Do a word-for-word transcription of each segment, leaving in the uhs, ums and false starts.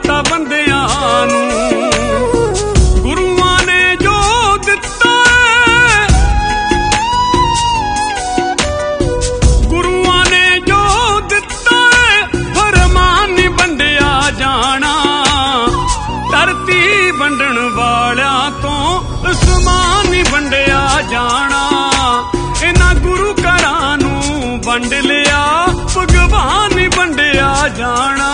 ਦਿੱਤਾ ਬੰਦਿਆਂ ਨੂੰ। ਗੁਰੂਆਂ ਨੇ ਜੋ ਦਿੱਤਾ ਗੁਰੂਆਂ ਨੇ ਜੋ ਦਿੱਤਾ ਫਰਮਾਨ ਨੀ ਵੰਡਿਆ ਜਾਣਾ। ਧਰਤੀ ਵੰਡਣ ਵਾਲਿਆਂ ਤੋਂ ਅਸਮਾਨ ਨੀ ਵੰਡਿਆ ਜਾਣਾ। ਇਹਨਾਂ ਗੁਰੂ ਘਰਾਂ ਨੂੰ ਵੰਡ ਲਿਆ ਭਗਵਾਨ ਨੀ ਵੰਡਿਆ ਜਾਣਾ।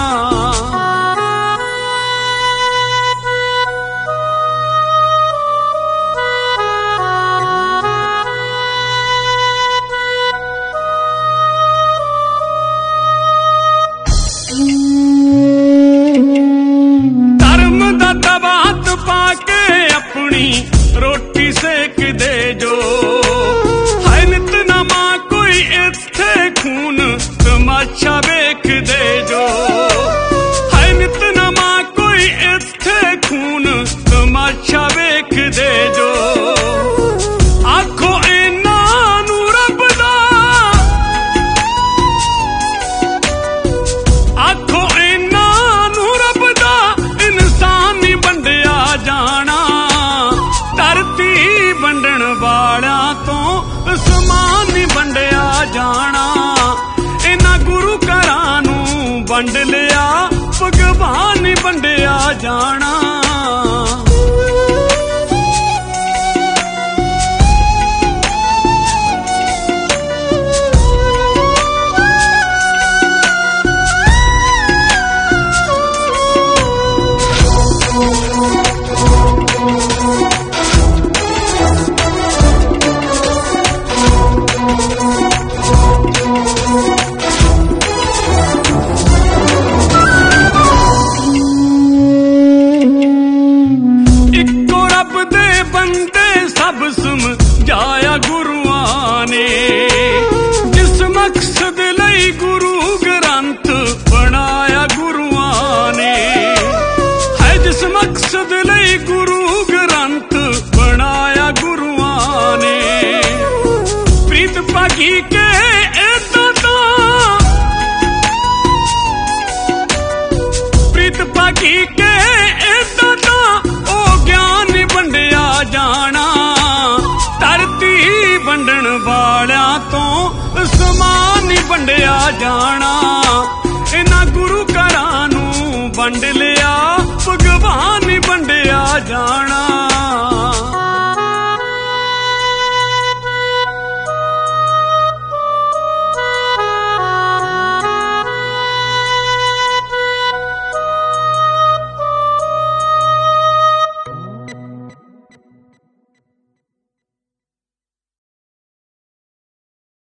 ਧਰਮ ਦਾ ਤਬਾਤ ਪਾ ਕੇ ਆਪਣੀ ਰੋਟੀ ਸੇਕ ਦੇ ਜੋ। ਹੈ ਨਿਤਨਮਾ ਕੋਈ ਇੱਥੇ ਖੂਨ ਤਮਾਸ਼ਾ ਵੇਖਦੇ ਜੋ। ਹੈ ਨਿਤਨਮਾ ਕੋਈ ਇੱਥੇ ਖੂਨ ਤਮਾਸ਼ਾ ਵੇਖਦੇ ਜੋ। ਆਖੋ ਇਹਨਾਂ ਨੂੰ ਰੱਬ ਦਾ ਆਖੋ ਇਹਨਾਂ ਨੂੰ ਰੱਬ ਦਾ ਇਨਸਾਨ ਨੀ ਵੰਡਿਆ ਜਾਣਾ। ਧਰਤੀ ਵੰਡਣ ਵਾਲਿਆਂ ਤੋਂ ਅਸਮਾਨ ਨੀ ਵੰਡਿਆ ਜਾਣਾ। ਇਹਨਾਂ ਗੁਰੂ ਘਰਾਂ ਨੂੰ ਵੰਡ ਲਿਆ ਭਗਵਾਨ ਨੀ ਵੰਡਿਆ ਜਾਣਾ। ਸਭ ਸਮਝਾਇਆ ਗੁਰੂਆਂ ਨੇ। ਜਿਸ ਮਕਸਦ ਲਈ ਗੁਰੂ ਗ੍ਰੰਥ ਬਣਾਇਆ ਗੁਰੂਆਂ ਨੇ। ਹੈ ਜਿਸ ਮਕਸਦ ਲਈ ਗੁਰੂ ਗ੍ਰੰਥ ਬਣਾਇਆ ਗੁਰੂਆਂ ਨੇ। ਪ੍ਰੀਤ ਭਾਗੀ ਕੇ ਏਦਾਂ ਤਾਂ ਪ੍ਰੀਤ ਭਾਗੀ ਕੇ ਏਦਾਂ ਤਾਂ ਉਹ ਗਿਆਨ ਨੀ ਵੰਡਿਆ ਜਾਣਾ। ਧਰਤੀ ਵੰਡਣ ਵਾਲਿਆਂ ਤੋਂ ਅਸਮਾਨ ਨੀ ਵੰਡਿਆ ਜਾਣਾ। ਇਹਨਾਂ ਗੁਰੂ ਘਰਾਂ ਨੂੰ ਵੰਡ ਲਿਆ ਭਗਵਾਨ ਨੀ ਵੰਡਿਆ ਜਾਣਾ।